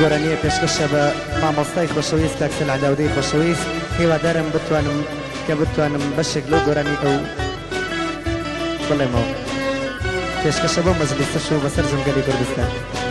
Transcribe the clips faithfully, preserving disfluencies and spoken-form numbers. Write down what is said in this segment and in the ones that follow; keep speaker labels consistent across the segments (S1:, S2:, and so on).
S1: گۆرانیە پێشکەشە بە مامۆستای خۆشەویست کاکسەل عەداودەی خۆشەویست هیوادارم بتوانم کە بتوانم بەشێک لەو گۆرانی ئەو بڵێمەوە پێشکەشە بۆ مەجلیسەش و بەسەر جەنگەلی کوردستان.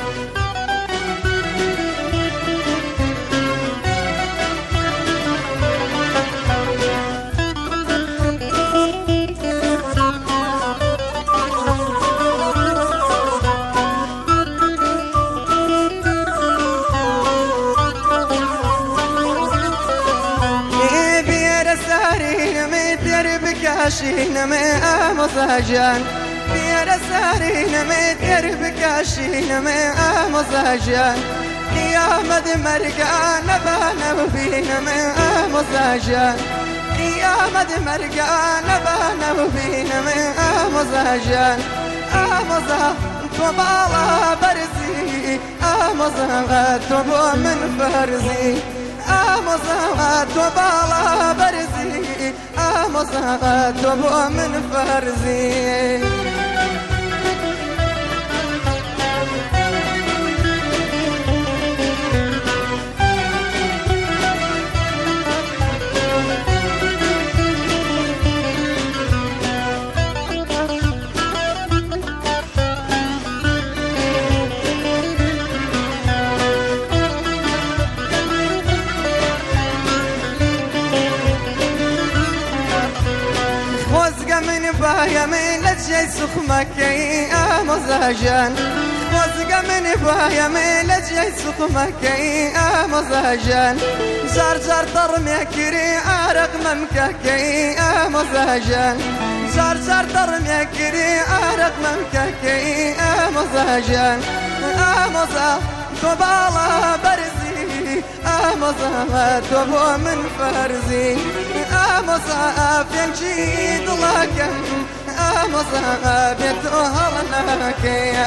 S2: بکاشینەمێ ئامۆزاژیان بیارە سارینەمێ تێر بکاشینەمێ ئامۆزاژیان قیامەت مەرگان نەبانە بینەمێ ئامۆزاژیان قیامەت مەرگان نەبانە بینەمێ ئامۆزاژیان ئامۆزا تۆ باڵا بەرزی ئامۆزا تۆ بۆ من فەرزی ئامۆزا تۆ باڵا بەرزی ئامۆزا تۆ بۆ من فەرزی. بایا من لجای سخمکی آموزاجان خۆزگە من بایا من لجای سخمکی آموزاجان جار جار دڕمێکری ئارەق مەمکەکەی ئامۆزاجان جار جار دڕمێکری ئارەق مەمکەکەی ئامۆزاجان ئامۆزا تۆ باڵا بەرزی ئامۆزا تۆ بۆ من فەرزی ئامۆزا پێنجی دڵەکەم ئامۆزا بێت تۆ هەڵ ناکەیە.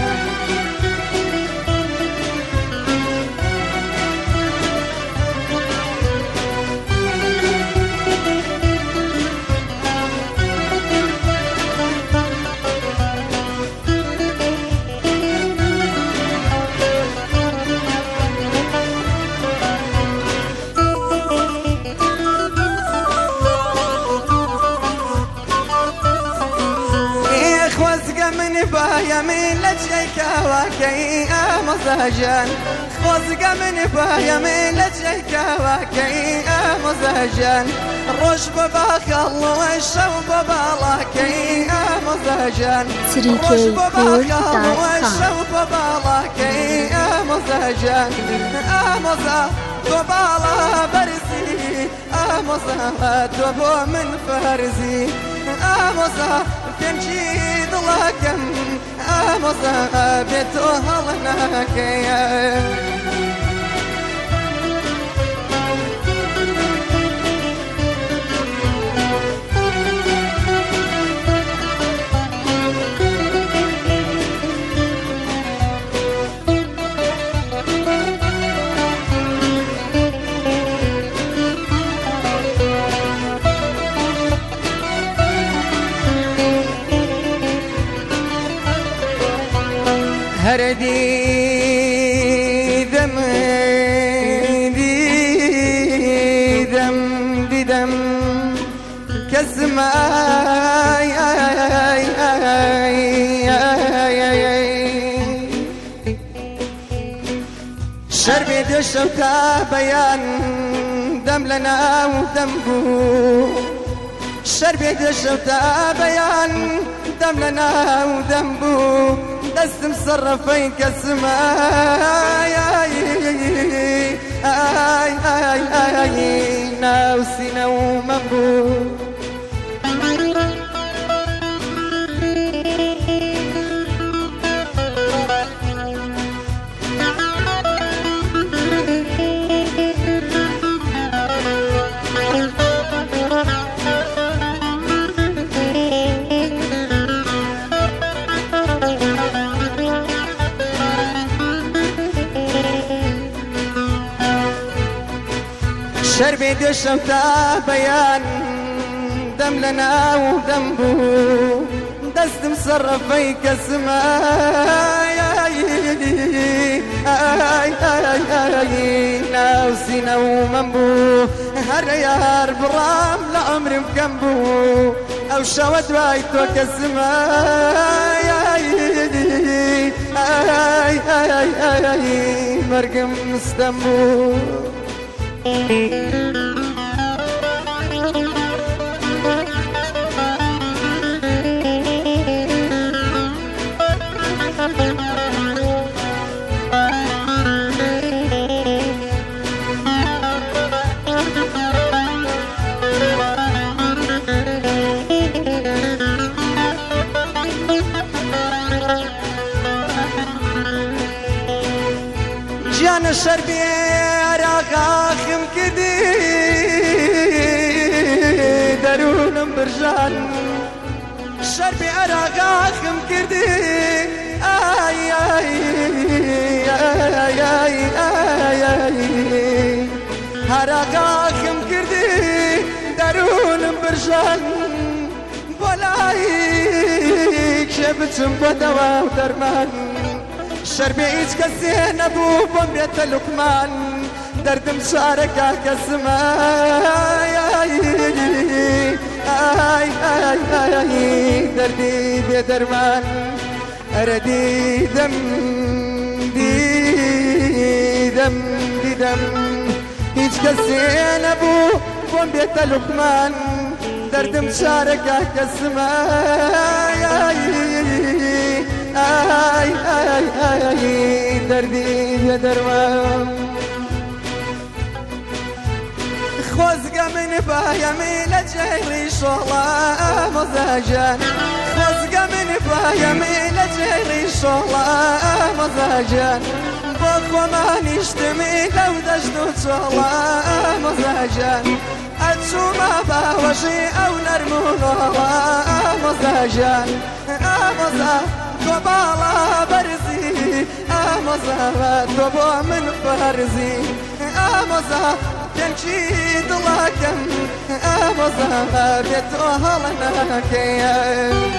S2: من بایا من لجای کاواکەی ئامۆزاژان خۆزگە من بایا من لجای کاواکەی ئامۆزاژان ڕۆژ بە باخەڵەوە شەو بە باڵاکەی ئامۆزاژان ڕۆژ بە باخەڵەوە شەو بە باڵاکەی ئامۆزاژان ئامۆزا تۆ باڵا بەرزی ئامۆزا تۆ بۆ من فەرزی ئامۆزا پێنجی دڵەکەم ئامۆزا بێت تۆ هەڵ ناکەیە. هەر دیدەم دیدەم دیدەم کەسمە شەربێ دێشەو تا بەیان دەم لە ناو دەم بوو شەربێ دێشەو تا بەیان دەم لە ناو دەم بوو دەستم سەرڕەفەی کەسمە ناو سینەومە بوو. شەربێ دێشەم تا بەیان دەم لە ناو دەم بوو دەستم سەرڕەفەی کەسمە آي آي آي ناوسينا ومنبو هالريار برام لعمري مكمبو أو شود وايتو كالسماي آي آي آي آي مرقم مستمو جانا الشربي راغاخم كدي دارون برجان الشربي راغاخم كدي آي آي آي آي آي آي راغاخم كدي دارون برجان بولايك شبتم بدوا ودرمان شربي إيش كسينا بو بمبيت لقمان دردم شاركا كسماي آي آي آي آي دردي بيدرمان أردي دم دي دم دي دم إيش كسينا بو بمبيت لقمان دردم شاركا كسماي آي آي آي آي دردي يا درمان خوزقة من بايا من جيري شغلة مزاجان خوزقة من بايا من جيري شغلة مزاجان بخو ما نشتمي لو دجدو شغلة مزاجان أتشوما باوشي أو نرمونا مزاجان مزاجان بالا برزي أمزا توبو من فرزي أمزا تنشي دلاكم أمزا بيتو هلنا كيان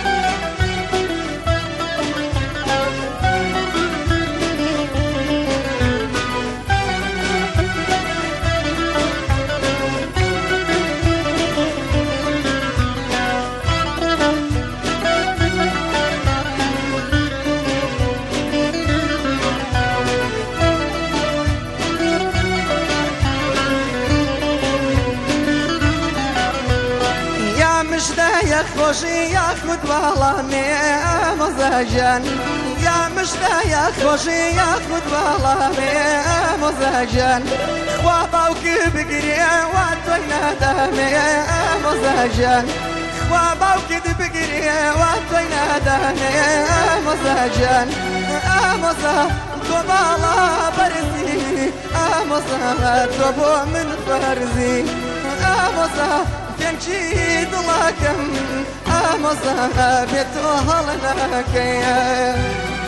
S2: يا خوشي يا خود بالامي مزاجان يا مشتا يا خوشي يا خود بالامي مزاجان خواباوك بقري واتوينا دامي مزاجان خواباوك بقري واتوينا دامي مزاجان امزا كبالا برزي امزا توبو من فرزي امزا تنشي دلاكم أمزا بيتو هلنا كيان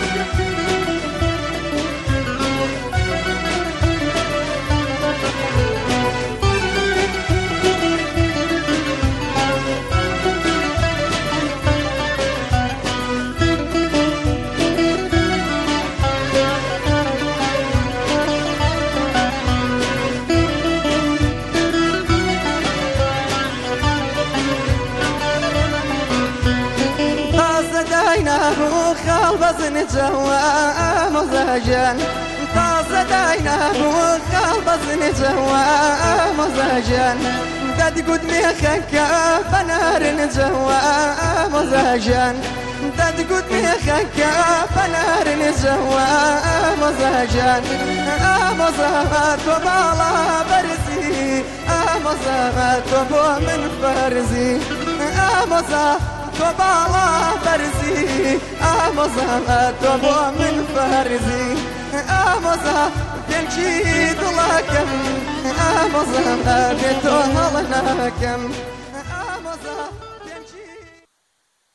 S2: خالبزن جوا مزاجان تازه داينا خالبزن جوا مزاجان دادي قد ميخك بنار جوا مزاجان دادي قد ميخك بنار جوا مزاجان امزا توبالا برزي امزا توبو من فرزي امزا توبالا برزي امزا توبو من فرزي امزا تنشي دلاكم امزا بيتو هلناكم